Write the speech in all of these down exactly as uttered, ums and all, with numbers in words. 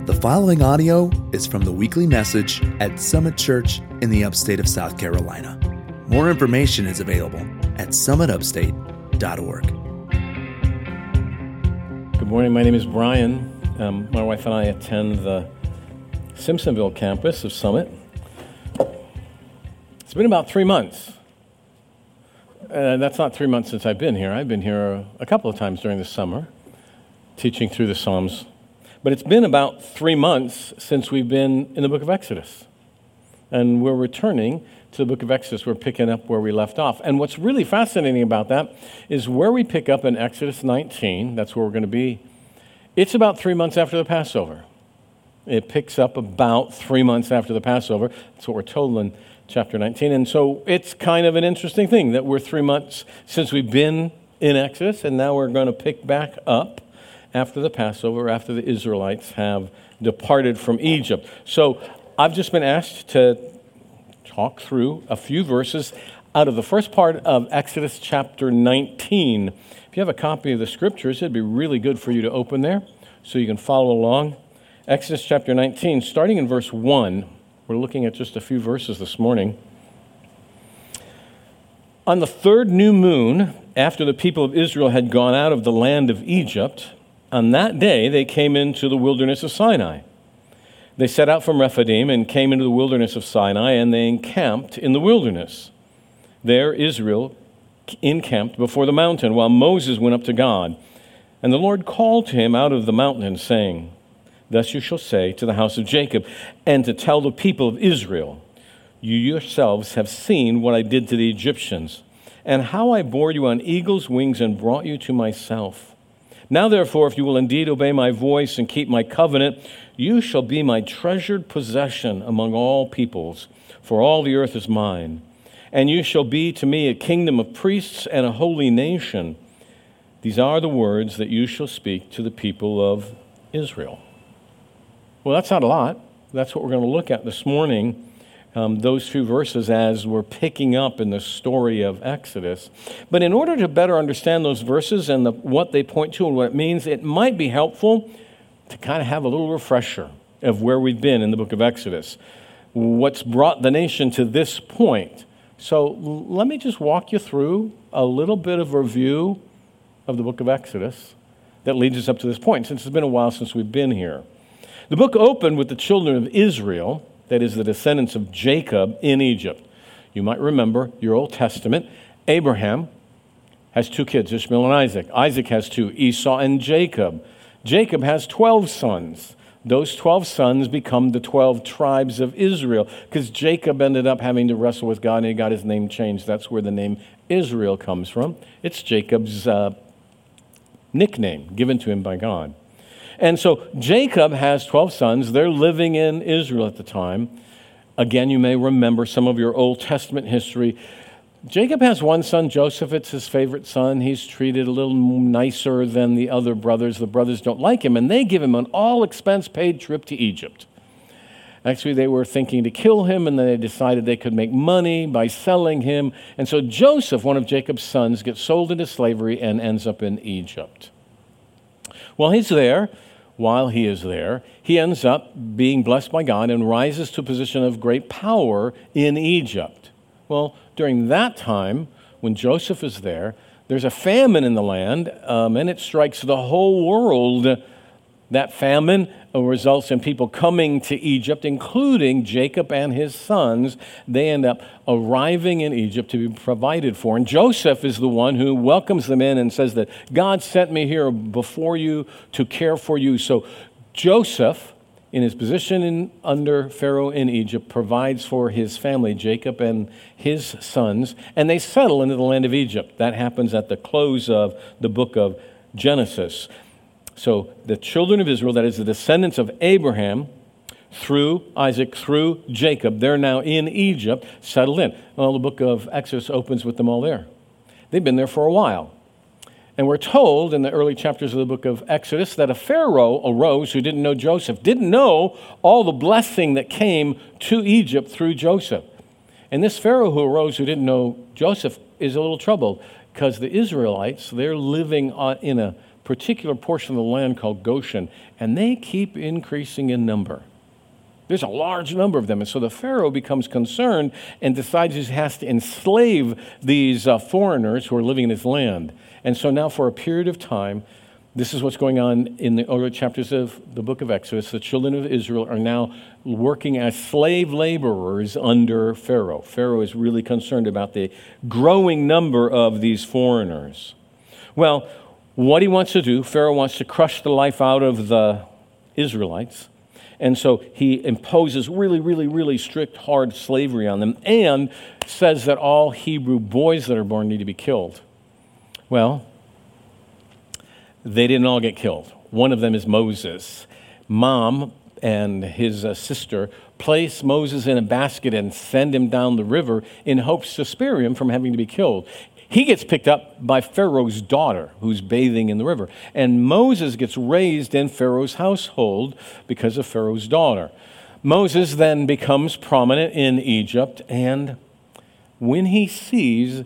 The following audio is from the weekly message at Summit Church in the upstate of South Carolina. More information is available at summit upstate dot org. Good morning. My name is Brian. Um, my wife and I attend the Simpsonville campus of Summit. It's been about three months. Uh, that's not three months since I've been here. I've been here a couple of times during the summer, teaching through the Psalms. But it's been about three months since we've been in the book of Exodus. And we're returning to the book of Exodus. We're picking up where we left off. And what's really fascinating about that is where we pick up in Exodus nineteen, that's where we're going to be, it's about three months after the Passover. It picks up about three months after the Passover. That's what we're told in chapter nineteen. And so it's kind of an interesting thing that we're three months since we've been in Exodus, and now we're going to pick back up after the Passover, after the Israelites have departed from Egypt. So I've just been asked to talk through a few verses out of the first part of Exodus chapter nineteen. If you have a copy of the scriptures, it'd be really good for you to open there so you can follow along. Exodus chapter nineteen, starting in verse one. We're looking at just a few verses this morning. On the third new moon, after the people of Israel had gone out of the land of Egypt, on that day, they came into the wilderness of Sinai. They set out from Rephidim and came into the wilderness of Sinai, and they encamped in the wilderness. There Israel encamped before the mountain, while Moses went up to God. And the Lord called to him out of the mountain, saying, Thus you shall say to the house of Jacob, and to tell the people of Israel, You yourselves have seen what I did to the Egyptians, and how I bore you on eagle's wings and brought you to myself. Now, therefore, if you will indeed obey my voice and keep my covenant, you shall be my treasured possession among all peoples, for all the earth is mine. And you shall be to me a kingdom of priests and a holy nation. These are the words that you shall speak to the people of Israel. Well, that's not a lot. That's what we're going to look at this morning. Um, those few verses as we're picking up in the story of Exodus. But in order to better understand those verses and the, what they point to and what it means, it might be helpful to kind of have a little refresher of where we've been in the book of Exodus, what's brought the nation to this point. So let me just walk you through a little bit of a review of the book of Exodus that leads us up to this point, since it's been a while since we've been here. The book opened with the children of Israel, that is, the descendants of Jacob in Egypt. You might remember your Old Testament. Abraham has two kids, Ishmael and Isaac. Isaac has two, Esau and Jacob. Jacob has twelve sons. Those twelve sons become the twelve tribes of Israel, because Jacob ended up having to wrestle with God and he got his name changed. That's where the name Israel comes from. It's Jacob's uh, nickname given to him by God. And so Jacob has twelve sons. They're living in Israel at the time. Again, you may remember some of your Old Testament history. Jacob has one son, Joseph. It's his favorite son. He's treated a little nicer than the other brothers. The brothers don't like him, and they give him an all-expense-paid trip to Egypt. Actually, they were thinking to kill him, and then they decided they could make money by selling him. And so Joseph, one of Jacob's sons, gets sold into slavery and ends up in Egypt. Well, he's there. While he is there, he ends up being blessed by God and rises to a position of great power in Egypt. Well, during that time, when Joseph is there, there's a famine in the land, um, and it strikes the whole world. That famine results in people coming to Egypt, including Jacob and his sons. They end up arriving in Egypt to be provided for. And Joseph is the one who welcomes them in and says that God sent me here before you to care for you. So Joseph, in his position in, under Pharaoh in Egypt, provides for his family, Jacob and his sons, and they settle into the land of Egypt. That happens at the close of the book of Genesis. So the children of Israel, that is the descendants of Abraham, through Isaac, through Jacob, they're now in Egypt, settled in. Well, the book of Exodus opens with them all there. They've been there for a while. And we're told in the early chapters of the book of Exodus that a Pharaoh arose who didn't know Joseph, didn't know all the blessing that came to Egypt through Joseph. And this Pharaoh who arose who didn't know Joseph is a little troubled, because the Israelites, they're living in a particular portion of the land called Goshen, and they keep increasing in number. There's a large number of them, and so the Pharaoh becomes concerned and decides he has to enslave these uh, foreigners who are living in his land. And so now for a period of time, this is what's going on in the early chapters of the book of Exodus. The children of Israel are now working as slave laborers under Pharaoh. Pharaoh is really concerned about the growing number of these foreigners. Well, what he wants to do, Pharaoh wants to crush the life out of the Israelites. And so he imposes really, really, really strict, hard slavery on them and says that all Hebrew boys that are born need to be killed. Well, they didn't all get killed. One of them is Moses. Mom and his uh, sister place Moses in a basket and send him down the river in hopes to spare him from having to be killed. He gets picked up by Pharaoh's daughter, who's bathing in the river. And Moses gets raised in Pharaoh's household because of Pharaoh's daughter. Moses then becomes prominent in Egypt, and when he sees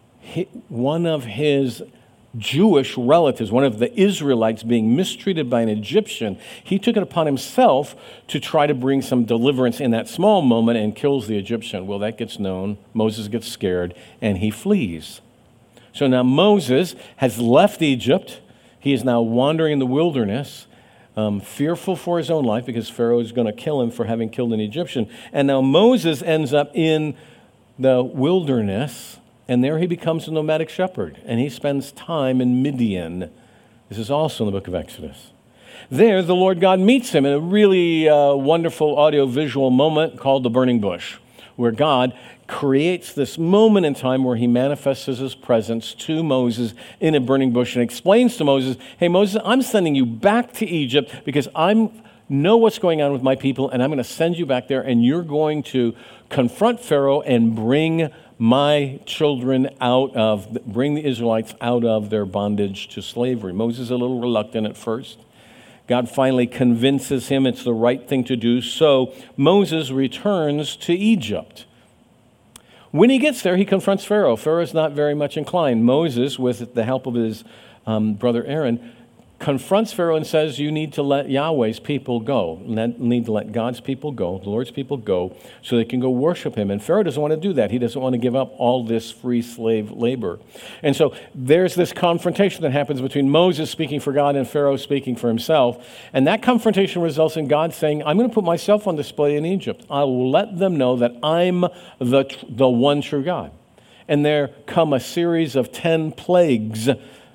one of his Jewish relatives, one of the Israelites being mistreated by an Egyptian, he took it upon himself to try to bring some deliverance in that small moment and kills the Egyptian. Well, that gets known. Moses gets scared, and he flees. So now Moses has left Egypt. He is now wandering in the wilderness, um, fearful for his own life because Pharaoh is going to kill him for having killed an Egyptian. And now Moses ends up in the wilderness, and there he becomes a nomadic shepherd, and he spends time in Midian. This is also in the book of Exodus. There, the Lord God meets him in a really uh, wonderful audio-visual moment called the burning bush, where God creates this moment in time where he manifests his presence to Moses in a burning bush and explains to Moses, hey, Moses, I'm sending you back to Egypt because I know what's going on with my people, and I'm going to send you back there, and you're going to confront Pharaoh and bring my children out of, bring the Israelites out of their bondage to slavery. Moses is a little reluctant at first. God finally convinces him it's the right thing to do, so Moses returns to Egypt. When he gets there, he confronts Pharaoh. Pharaoh's not very much inclined. Moses, with the help of his um, brother Aaron, confronts Pharaoh and says, you need to let Yahweh's people go. You need to let God's people go, the Lord's people go, so they can go worship him. And Pharaoh doesn't want to do that. He doesn't want to give up all this free slave labor. And so there's this confrontation that happens between Moses speaking for God and Pharaoh speaking for himself. And that confrontation results in God saying, I'm going to put myself on display in Egypt. I will let them know that I'm the, the one true God. And there come a series of ten plagues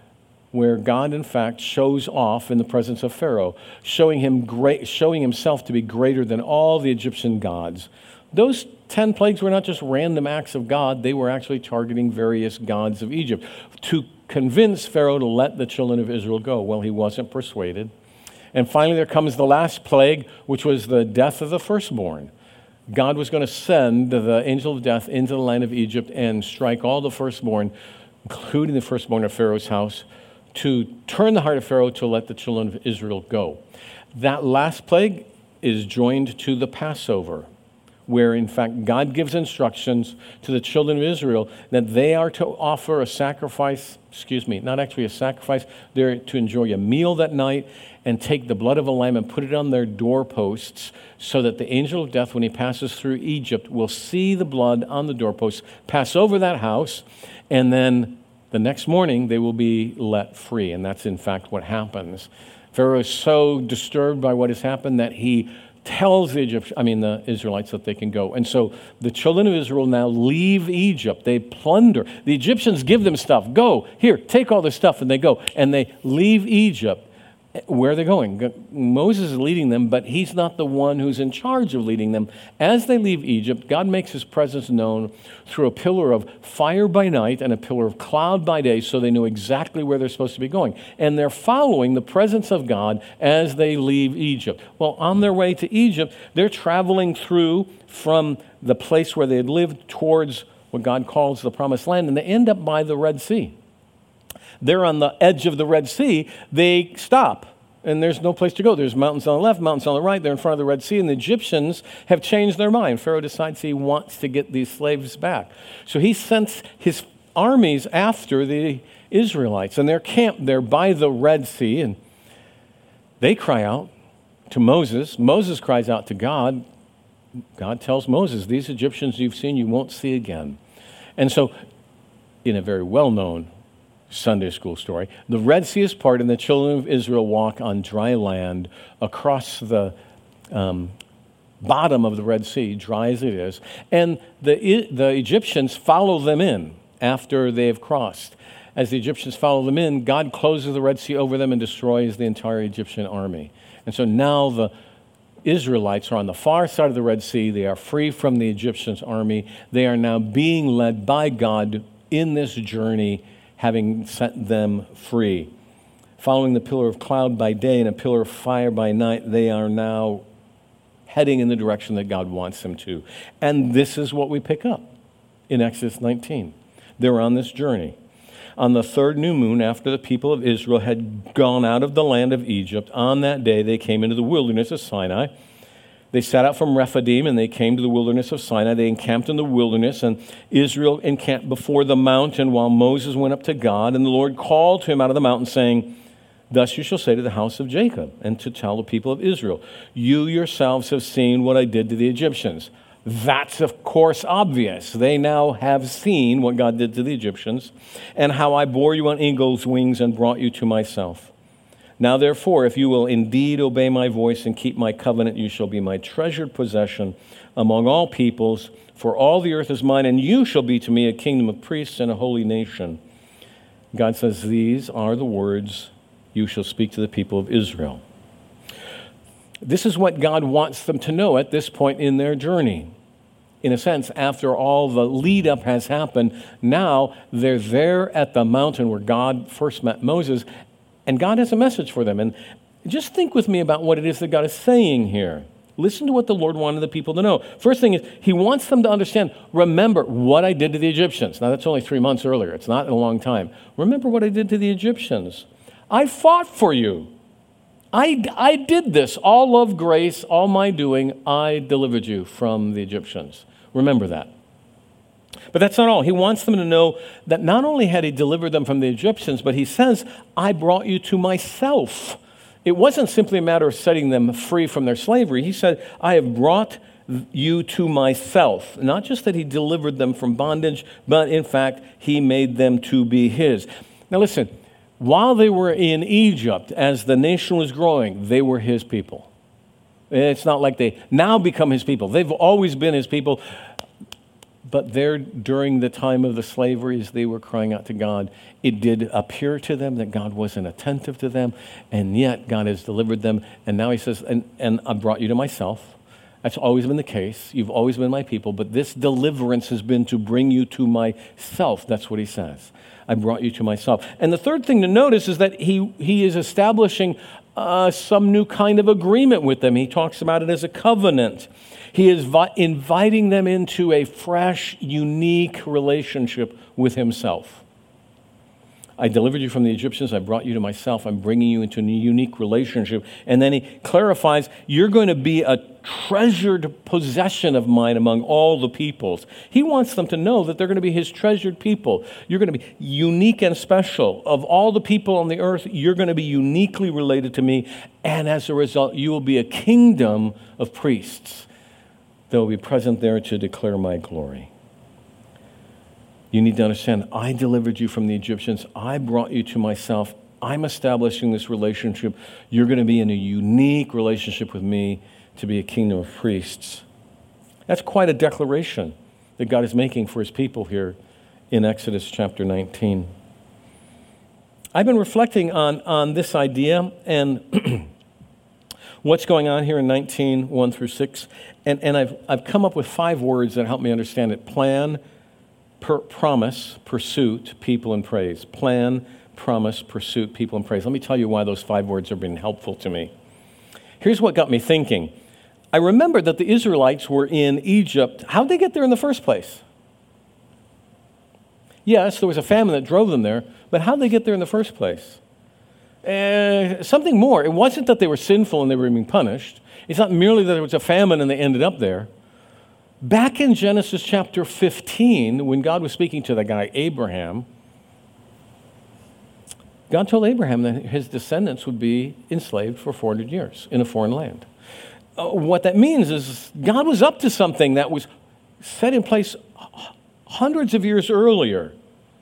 where God, in fact, shows off in the presence of Pharaoh, showing him great, showing himself to be greater than all the Egyptian gods. Those ten plagues were not just random acts of God. They were actually targeting various gods of Egypt to convince Pharaoh to let the children of Israel go. Well, he wasn't persuaded. And finally, there comes the last plague, which was the death of the firstborn. God was going to send the angel of death into the land of Egypt and strike all the firstborn, including the firstborn of Pharaoh's house, to turn the heart of Pharaoh to let the children of Israel go. That last plague is joined to the Passover, where in fact God gives instructions to the children of Israel that they are to offer a sacrifice, excuse me, not actually a sacrifice, they're to enjoy a meal that night and take the blood of a lamb and put it on their doorposts so that the angel of death, when he passes through Egypt, will see the blood on the doorposts, pass over that house, and then the next morning, they will be let free, and that's in fact what happens. Pharaoh is so disturbed by what has happened that he tells the Egyptians, I mean the Israelites, that they can go. And so the children of Israel now leave Egypt. They plunder. The Egyptians give them stuff. Go, here, take all this stuff, and they go. And they leave Egypt. Where are they going? Moses is leading them, but he's not the one who's in charge of leading them. As they leave Egypt, God makes his presence known through a pillar of fire by night and a pillar of cloud by day, so they know exactly where they're supposed to be going. And they're following the presence of God as they leave Egypt. Well, on their way to Egypt, they're traveling through from the place where they had lived towards what God calls the Promised Land, and they end up by the Red Sea. They're on the edge of the Red Sea. They stop, and there's no place to go. There's mountains on the left, mountains on the right. They're in front of the Red Sea, and the Egyptians have changed their mind. Pharaoh decides he wants to get these slaves back. So he sends his armies after the Israelites, and they're camped there by the Red Sea, and they cry out to Moses. Moses cries out to God. God tells Moses, these Egyptians you've seen, you won't see again. And so, in a very well-known Sunday school story, the Red Sea is part, and the children of Israel walk on dry land across the um, bottom of the Red Sea, dry as it is, and the, the Egyptians follow them in after they have crossed. As the Egyptians follow them in, God closes the Red Sea over them and destroys the entire Egyptian army. And so now the Israelites are on the far side of the Red Sea. They are free from the Egyptians' army. They are now being led by God in this journey, having set them free. Following the pillar of cloud by day and a pillar of fire by night, they are now heading in the direction that God wants them to. And this is what we pick up in Exodus nineteen. They're on this journey. On the third new moon, after the people of Israel had gone out of the land of Egypt, on that day they came into the wilderness of Sinai. They set out from Rephidim, and they came to the wilderness of Sinai. They encamped in the wilderness, and Israel encamped before the mountain while Moses went up to God. And the Lord called to him out of the mountain, saying, thus you shall say to the house of Jacob, and to tell the people of Israel, you yourselves have seen what I did to the Egyptians. That's, of course, obvious. They now have seen what God did to the Egyptians, and how I bore you on eagle's wings and brought you to myself. Now, therefore, if you will indeed obey my voice and keep my covenant, you shall be my treasured possession among all peoples, for all the earth is mine, and you shall be to me a kingdom of priests and a holy nation. God says, these are the words you shall speak to the people of Israel. This is what God wants them to know at this point in their journey. In a sense, after all the lead-up has happened, now they're there at the mountain where God first met Moses, and God has a message for them. And just think with me about what it is that God is saying here. Listen to what the Lord wanted the people to know. First thing is, he wants them to understand, remember what I did to the Egyptians. Now, that's only three months earlier. It's not a long time. Remember what I did to the Egyptians. I fought for you. I, I did this, all of grace, all my doing, I delivered you from the Egyptians. Remember that. But that's not all. He wants them to know that not only had he delivered them from the Egyptians, but he says, I brought you to myself. It wasn't simply a matter of setting them free from their slavery. He said, I have brought you to myself. Not just that he delivered them from bondage, but in fact, he made them to be his. Now listen, while they were in Egypt, as the nation was growing, they were his people. It's not like they now become his people. They've always been his people. But there, during the time of the slavery, as they were crying out to God, it did appear to them that God wasn't attentive to them, and yet God has delivered them. And now he says, and, and I brought you to myself. That's always been the case. You've always been my people, but this deliverance has been to bring you to myself. That's what he says. I brought you to myself. And the third thing to notice is that he, he is establishing uh, some new kind of agreement with them. He talks about it as a covenant. He is vi- inviting them into a fresh, unique relationship with himself. I delivered you from the Egyptians. I brought you to myself. I'm bringing you into a unique relationship. And then he clarifies, you're going to be a treasured possession of mine among all the peoples. He wants them to know that they're going to be his treasured people. You're going to be unique and special. Of all the people on the earth, you're going to be uniquely related to me. And as a result, you will be a kingdom of priests that will be present there to declare my glory. You need to understand, I delivered you from the Egyptians. I brought you to myself. I'm establishing this relationship. You're going to be in a unique relationship with me to be a kingdom of priests. That's quite a declaration that God is making for his people here in Exodus chapter nineteen. I've been reflecting on, on this idea and what's going on here in nineteen, one through six. And, and I've, I've come up with five words that help me understand it. Plan, Per, promise, pursuit, people, and praise. Plan, promise, pursuit, people, and praise. Let me tell you why those five words have been helpful to me. Here's what got me thinking. I remembered that the Israelites were in Egypt. How'd they get there in the first place? Yes, there was a famine that drove them there, but how'd they get there in the first place? Uh, something more. It wasn't that they were sinful and they were being punished. It's not merely that there was a famine and they ended up there. Back in Genesis chapter fifteen, when God was speaking to the guy Abraham, God told Abraham that his descendants would be enslaved for four hundred years in a foreign land. Uh, what that means is God was up to something that was set in place hundreds of years earlier.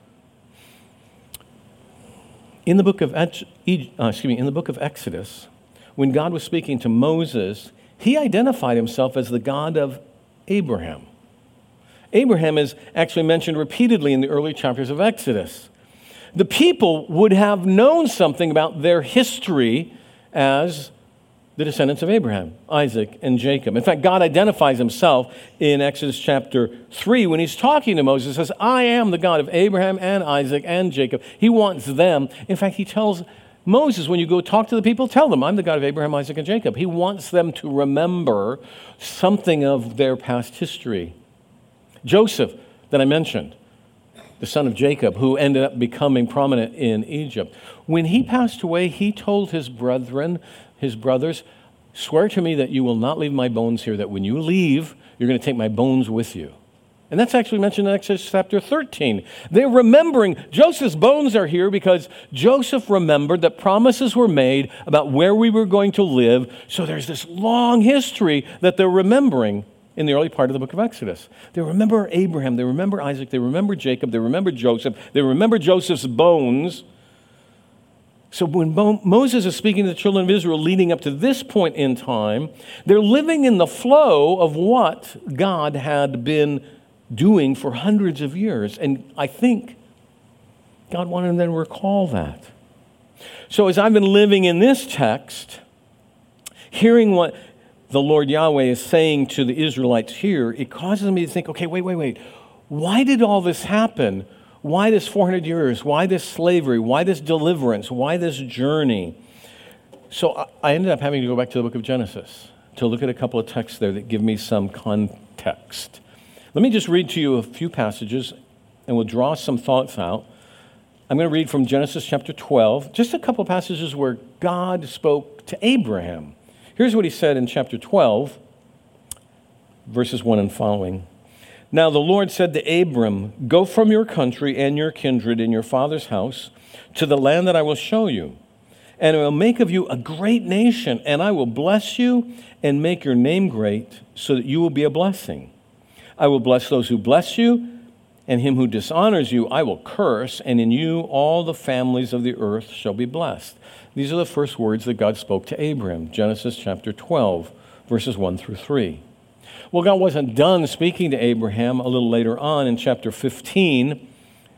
In the book of uh, excuse me, in the book of Exodus, when God was speaking to Moses, he identified himself as the God of Abraham. Abraham is actually mentioned repeatedly in the early chapters of Exodus. The people would have known something about their history as the descendants of Abraham, Isaac, and Jacob. In fact, God identifies himself in Exodus chapter three when he's talking to Moses. He says, I am the God of Abraham and Isaac and Jacob. He wants them. In fact, he tells Moses, when you go talk to the people, tell them, I'm the God of Abraham, Isaac, and Jacob. He wants them to remember something of their past history. Joseph, that I mentioned, the son of Jacob, who ended up becoming prominent in Egypt. When he passed away, he told his brethren, his brothers, swear to me that you will not leave my bones here, that when you leave, you're going to take my bones with you. And that's actually mentioned in Exodus chapter thirteen. They're remembering, Joseph's bones are here because Joseph remembered that promises were made about where we were going to live. So there's this long history that they're remembering in the early part of the book of Exodus. They remember Abraham, they remember Isaac, they remember Jacob, they remember Joseph, they remember Joseph's bones. So when Mo- Moses is speaking to the children of Israel leading up to this point in time, they're living in the flow of what God had been doing for hundreds of years. And I think God wanted them to recall that. So as I've been living in this text, hearing what the Lord Yahweh is saying to the Israelites here, it causes me to think, okay, wait, wait, wait. Why did all this happen? Why this four hundred years? Why this slavery? Why this deliverance? Why this journey? So I ended up having to go back to the book of Genesis to look at a couple of texts there that give me some context. Let me just read to you a few passages, and we'll draw some thoughts out. I'm going to read from Genesis chapter twelve, just a couple of passages where God spoke to Abraham. Here's what he said in chapter twelve, verses one and following. Now the Lord said to Abram, go from your country and your kindred and your father's house to the land that I will show you. And I will make of you a great nation, and I will bless you and make your name great so that you will be a blessing. I will bless those who bless you, and him who dishonors you I will curse, and in you all the families of the earth shall be blessed. These are the first words that God spoke to Abram, Genesis chapter twelve, verses one through three. Well, God wasn't done speaking to Abraham a little later on in chapter fifteen.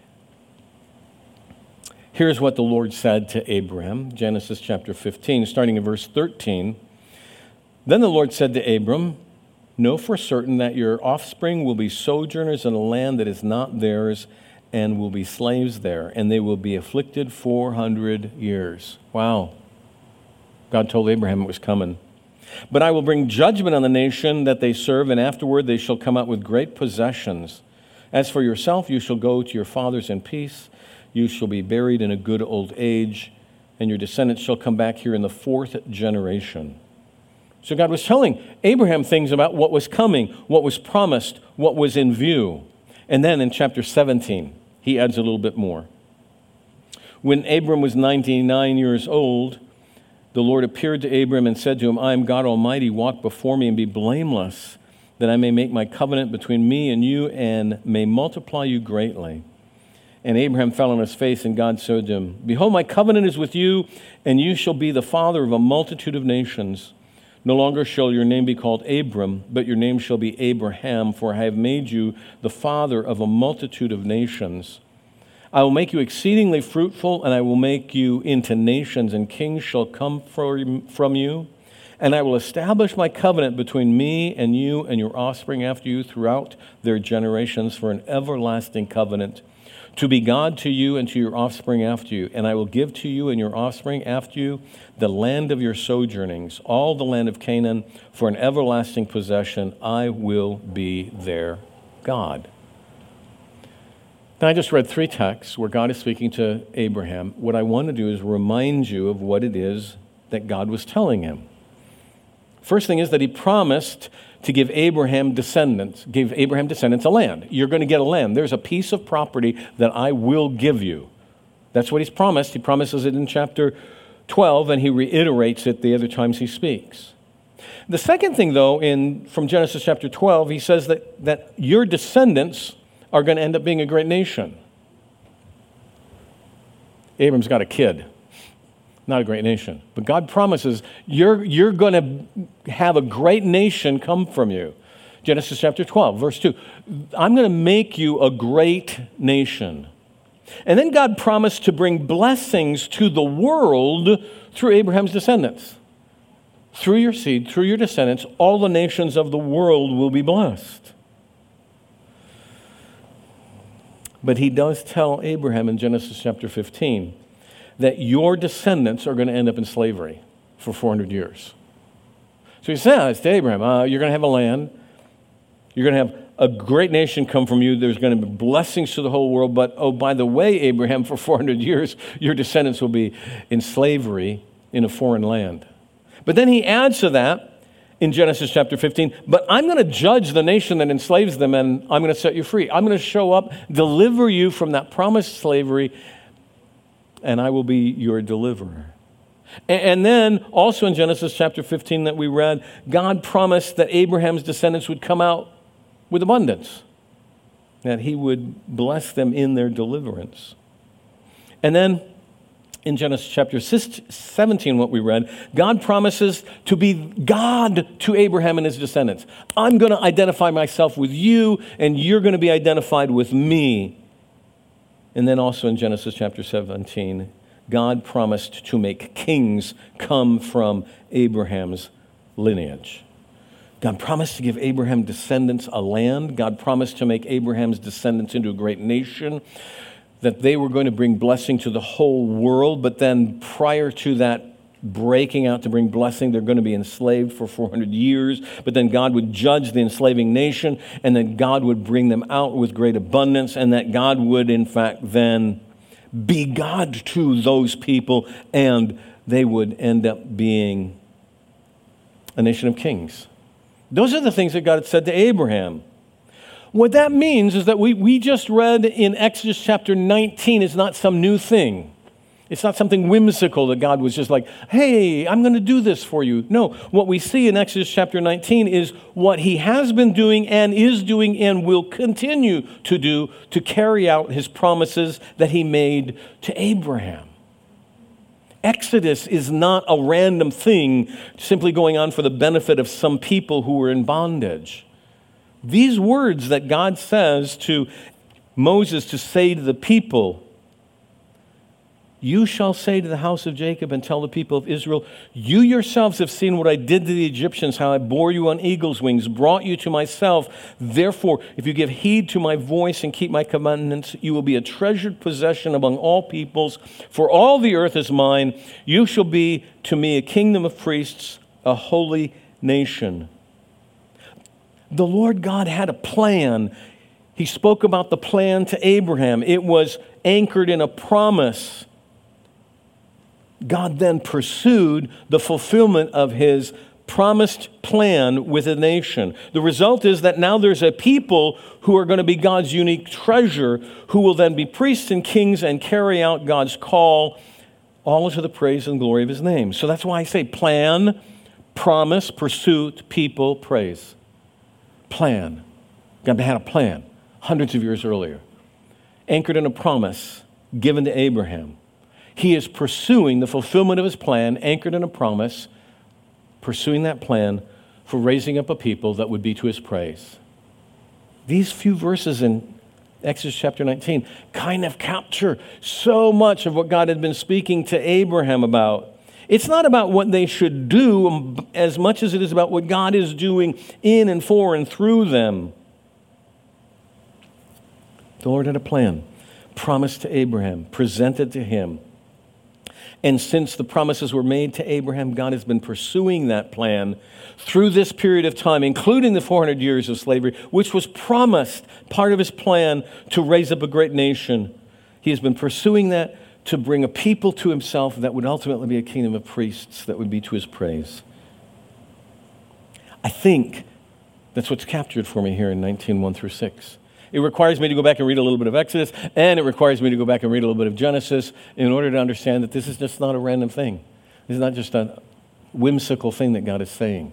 Here's what the Lord said to Abraham, Genesis chapter fifteen, starting in verse thirteen. Then the Lord said to Abram, know for certain that your offspring will be sojourners in a land that is not theirs, and will be slaves there, and they will be afflicted four hundred years. Wow. God told Abraham it was coming. But I will bring judgment on the nation that they serve, and afterward they shall come out with great possessions. As for yourself, you shall go to your fathers in peace. You shall be buried in a good old age, and your descendants shall come back here in the fourth generation. So God was telling Abraham things about what was coming, what was promised, what was in view. And then in chapter seventeen, he adds a little bit more. When Abram was ninety-nine years old, the Lord appeared to Abram and said to him, I am God Almighty, walk before me and be blameless, that I may make my covenant between me and you and may multiply you greatly. And Abraham fell on his face, and God said to him, behold, my covenant is with you, and you shall be the father of a multitude of nations. No longer shall your name be called Abram, but your name shall be Abraham, for I have made you the father of a multitude of nations. I will make you exceedingly fruitful, and I will make you into nations, and kings shall come from you. And I will establish my covenant between me and you and your offspring after you throughout their generations for an everlasting covenant, to be God to you and to your offspring after you. And I will give to you and your offspring after you the land of your sojournings, all the land of Canaan, for an everlasting possession. I will be their God. Now, I just read three texts where God is speaking to Abraham. What I want to do is remind you of what it is that God was telling him. First thing is that he promised to give Abraham descendants, give Abraham descendants a land. You're going to get a land. There's a piece of property that I will give you. That's what he's promised. He promises it in chapter twelve, and he reiterates it the other times he speaks. The second thing, though, in from Genesis chapter twelve, he says that, that your descendants are going to end up being a great nation. Abram's got a kid, not a great nation. But God promises you're, you're going to have a great nation come from you. Genesis chapter twelve, verse two. I'm going to make you a great nation. And then God promised to bring blessings to the world through Abraham's descendants. Through your seed, through your descendants, all the nations of the world will be blessed. But he does tell Abraham in Genesis chapter fifteen that your descendants are going to end up in slavery for four hundred years. So he says to Abraham, uh, you're going to have a land. You're going to have a great nation come from you. There's going to be blessings to the whole world. But, oh, by the way, Abraham, for four hundred years, your descendants will be in slavery in a foreign land. But then he adds to that in Genesis chapter fifteen, but I'm going to judge the nation that enslaves them, and I'm going to set you free. I'm going to show up, deliver you from that promised slavery, and I will be your deliverer. And then also in Genesis chapter fifteen that we read, God promised that Abraham's descendants would come out with abundance, that he would bless them in their deliverance. And then in Genesis chapter seventeen, what we read, God promises to be God to Abraham and his descendants. I'm going to identify myself with you, and you're going to be identified with me. And then also in Genesis chapter seventeen, God promised to make kings come from Abraham's lineage. God promised to give Abraham descendants a land. God promised to make Abraham's descendants into a great nation, that they were going to bring blessing to the whole world. But then prior to that breaking out to bring blessing, they're going to be enslaved for four hundred years. But then God would judge the enslaving nation, and then God would bring them out with great abundance, and that God would, in fact, then be God to those people, and they would end up being a nation of kings. Those are the things that God had said to Abraham. What that means is that we, we just read in Exodus chapter nineteen is not some new thing. It's not something whimsical that God was just like, hey, I'm going to do this for you. No, what we see in Exodus chapter nineteen is what he has been doing and is doing and will continue to do to carry out his promises that he made to Abraham. Exodus is not a random thing simply going on for the benefit of some people who were in bondage. These words that God says to Moses to say to the people, you shall say to the house of Jacob and tell the people of Israel, you yourselves have seen what I did to the Egyptians, how I bore you on eagle's wings, brought you to myself. Therefore, if you give heed to my voice and keep my commandments, you will be a treasured possession among all peoples. For all the earth is mine. You shall be to me a kingdom of priests, a holy nation. The Lord God had a plan. He spoke about the plan to Abraham. It was anchored in a promise. God then pursued the fulfillment of his promised plan with a nation. The result is that now there's a people who are going to be God's unique treasure, who will then be priests and kings and carry out God's call, all to the praise and glory of his name. So that's why I say plan, promise, pursuit, people, praise. Plan. God had a plan hundreds of years earlier, anchored in a promise given to Abraham. He is pursuing the fulfillment of his plan, anchored in a promise, pursuing that plan for raising up a people that would be to his praise. These few verses in Exodus chapter nineteen kind of capture so much of what God had been speaking to Abraham about. It's not about what they should do as much as it is about what God is doing in and for and through them. The Lord had a plan, promised to Abraham, presented to him. And since the promises were made to Abraham, God has been pursuing that plan through this period of time, including the four hundred years of slavery, which was promised, part of his plan to raise up a great nation. He has been pursuing that to bring a people to himself that would ultimately be a kingdom of priests that would be to his praise. I think that's what's captured for me here in nineteen, one through six. It requires me to go back and read a little bit of Exodus, and it requires me to go back and read a little bit of Genesis in order to understand that this is just not a random thing. This is not just a whimsical thing that God is saying.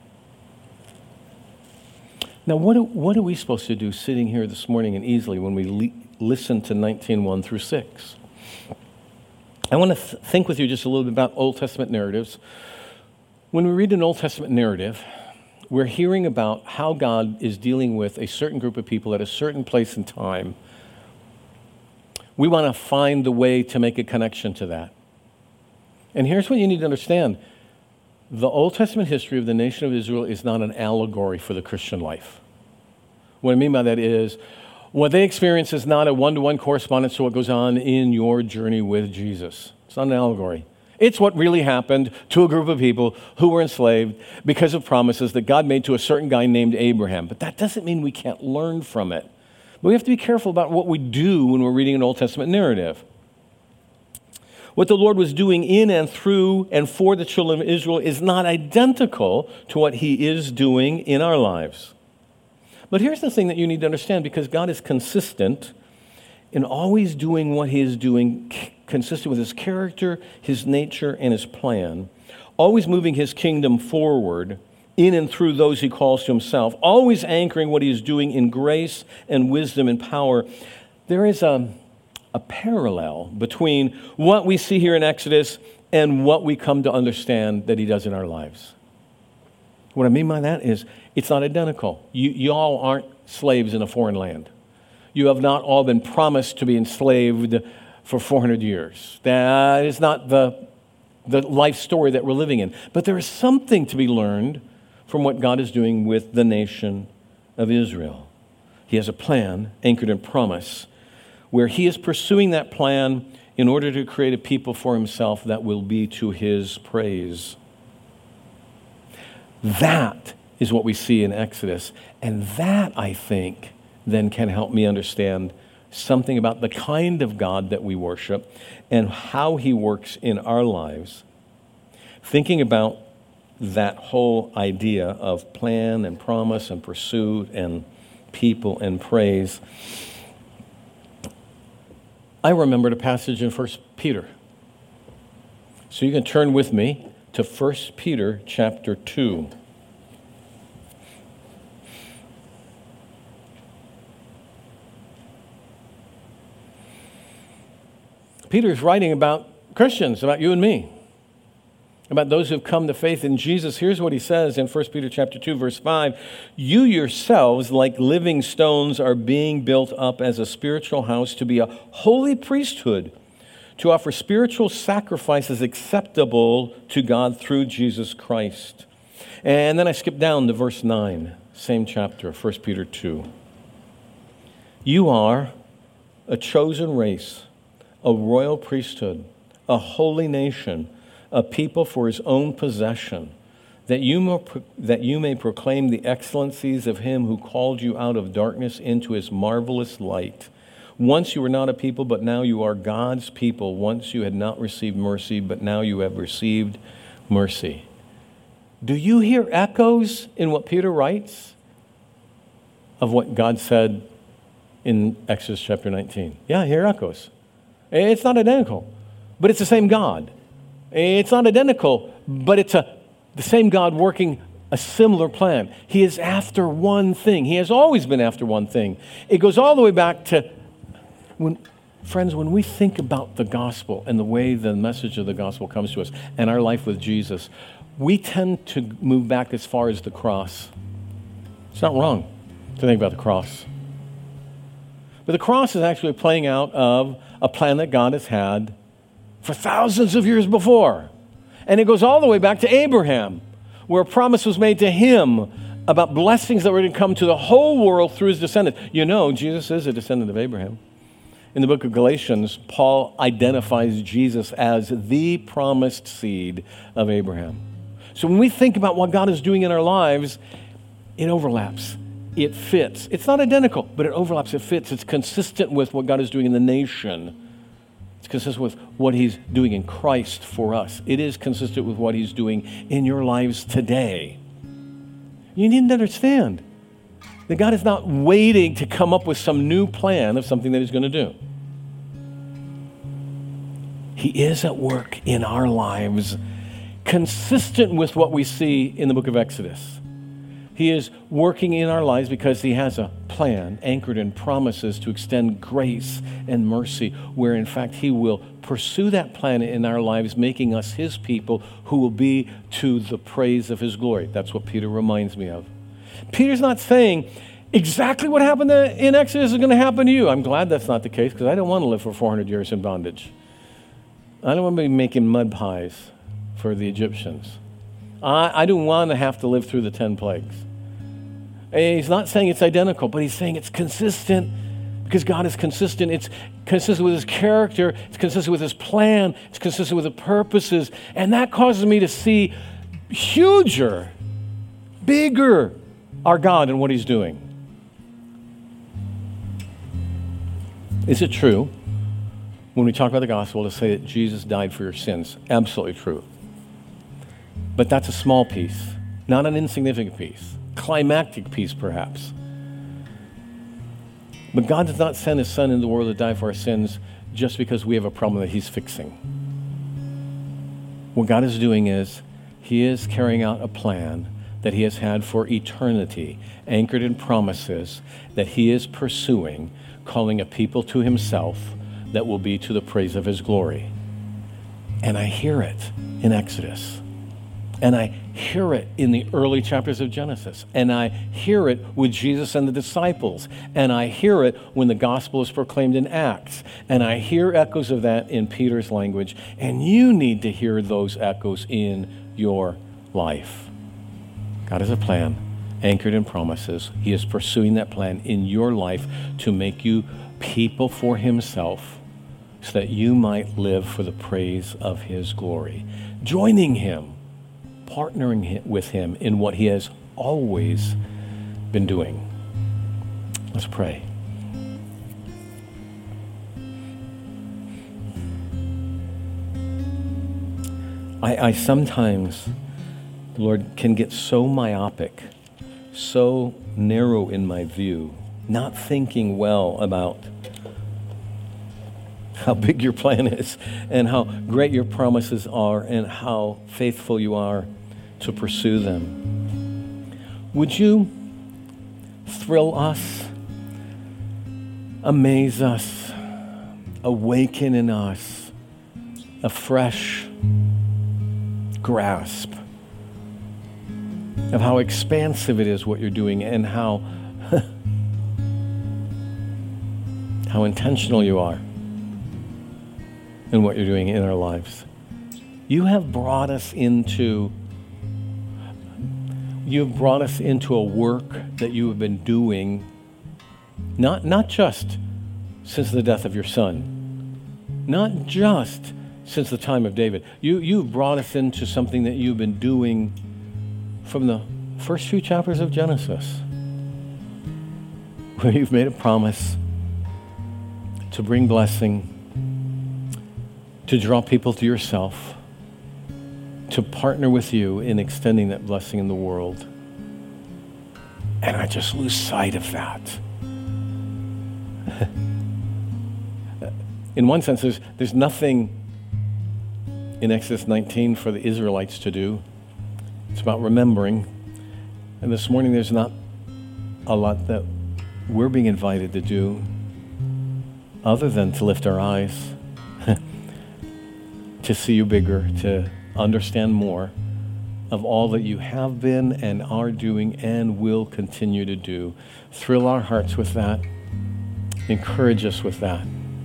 Now, what, do, what are we supposed to do sitting here this morning and easily when we le- listen to nineteen one through six? I want to th- think with you just a little bit about Old Testament narratives. When we read an Old Testament narrative, we're hearing about how God is dealing with a certain group of people at a certain place and time. We want to find the way to make a connection to that. And here's what you need to understand. The Old Testament history of the nation of Israel is not an allegory for the Christian life. What I mean by that is, what they experience is not a one-to-one correspondence to what goes on in your journey with Jesus. It's not an allegory. It's what really happened to a group of people who were enslaved because of promises that God made to a certain guy named Abraham. But that doesn't mean we can't learn from it. But we have to be careful about what we do when we're reading an Old Testament narrative. What the Lord was doing in and through and for the children of Israel is not identical to what he is doing in our lives. But here's the thing that you need to understand, because God is consistent in always doing what he is doing, consistent with his character, his nature, and his plan, always moving his kingdom forward in and through those he calls to himself, always anchoring what he is doing in grace and wisdom and power. There is a, a parallel between what we see here in Exodus and what we come to understand that he does in our lives. What I mean by that is it's not identical. You, y'all aren't slaves in a foreign land. You have not all been promised to be enslaved for four hundred years. That is not the, the life story that we're living in. But there is something to be learned from what God is doing with the nation of Israel. He has a plan anchored in promise, where he is pursuing that plan in order to create a people for himself that will be to his praise. That is what we see in Exodus. And that, I think, then can help me understand something about the kind of God that we worship and how he works in our lives. Thinking about that whole idea of plan and promise and pursuit and people and praise, I remembered a passage in First Peter. So you can turn with me to First Peter chapter two. Peter is writing about Christians, about you and me, about those who have come to faith in Jesus. Here's what he says in First Peter chapter two, verse five. You yourselves, like living stones, are being built up as a spiritual house to be a holy priesthood, to offer spiritual sacrifices acceptable to God through Jesus Christ. And then I skip down to verse nine, same chapter, First Peter two. You are a chosen race, a royal priesthood, a holy nation, a people for his own possession, that you, may, that you may proclaim the excellencies of him who called you out of darkness into his marvelous light. Once you were not a people, but now you are God's people. Once you had not received mercy, but now you have received mercy. Do you hear echoes in what Peter writes of what God said in Exodus chapter nineteen? Yeah, I hear echoes. It's not identical, but it's the same God. It's not identical, but it's a, the same God working a similar plan. He is after one thing. He has always been after one thing. It goes all the way back to, when, friends, when we think about the gospel and the way the message of the gospel comes to us and our life with Jesus, we tend to move back as far as the cross. It's not wrong to think about the cross. But the cross is actually playing out of a plan that God has had for thousands of years before. And it goes all the way back to Abraham, where a promise was made to him about blessings that were to come to the whole world through his descendants. You know, Jesus is a descendant of Abraham. In the book of Galatians, Paul identifies Jesus as the promised seed of Abraham. So when we think about what God is doing in our lives, it overlaps. It fits. It's not identical, but it overlaps. It fits. It's consistent with what God is doing in the nation. It's consistent with what he's doing in Christ for us. It is consistent with what he's doing in your lives today. You need to understand, That God is not waiting to come up with some new plan of something that he's going to do. He is at work in our lives, consistent with what we see in the book of Exodus. He is working in our lives because he has a plan anchored in promises to extend grace and mercy, where in fact he will pursue that plan in our lives, making us his people who will be to the praise of his glory. That's what Peter reminds me of. Peter's not saying exactly what happened in Exodus is going to happen to you. I'm glad that's not the case, because I don't want to live for four hundred years in bondage. I don't want to be making mud pies for the Egyptians. I, I don't want to have to live through the ten plagues. And he's not saying it's identical, but he's saying it's consistent, because God is consistent. It's consistent with his character. It's consistent with his plan. It's consistent with the purposes. And that causes me to see huger, bigger our God and what he's doing. Is it true when we talk about the gospel to say that Jesus died for your sins? Absolutely true. But that's a small piece, not an insignificant piece, climactic piece perhaps. But God does not send his son into the world to die for our sins just because we have a problem that he's fixing. What God is doing is he is carrying out a plan that he has had for eternity, anchored in promises that he is pursuing, calling a people to himself that will be to the praise of his glory. And I hear it in Exodus. And I hear it in the early chapters of Genesis. And I hear it with Jesus and the disciples. And I hear it when the gospel is proclaimed in Acts. And I hear echoes of that in Peter's language. And you need to hear those echoes in your life. God has a plan anchored in promises. He is pursuing that plan in your life to make you people for himself, so that you might live for the praise of his glory, joining him, partnering with him in what he has always been doing. Let's pray. I, I sometimes, Lord, can get so myopic, so narrow in my view, not thinking well about how big your plan is and how great your promises are and how faithful you are to pursue them. Would you thrill us, amaze us, awaken in us a fresh grasp of how expansive it is what you're doing, and how how intentional you are in what you're doing in our lives. You have brought us into you've brought us into a work that you have been doing, not not just since the death of your son, not just since the time of David. You you've brought us into something that you've been doing from the first few chapters of Genesis, where you've made a promise to bring blessing, to draw people to yourself, to partner with you in extending that blessing in the world. And I just lose sight of that. In one sense, there's, there's nothing in Exodus nineteen for the Israelites to do. It's about remembering. And this morning, there's not a lot that we're being invited to do other than to lift our eyes, to see you bigger, to understand more of all that you have been and are doing and will continue to do. Thrill our hearts with that. Encourage us with that.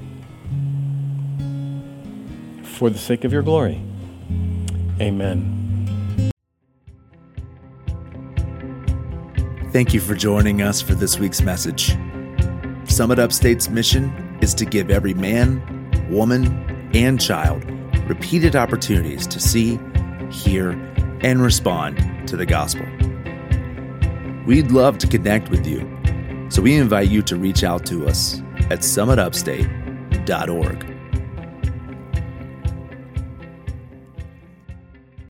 For the sake of your glory. Amen. Thank you for joining us for this week's message. Summit Upstate's mission is to give every man, woman, and child repeated opportunities to see, hear, and respond to the gospel. We'd love to connect with you, so we invite you to reach out to us at summit upstate dot org.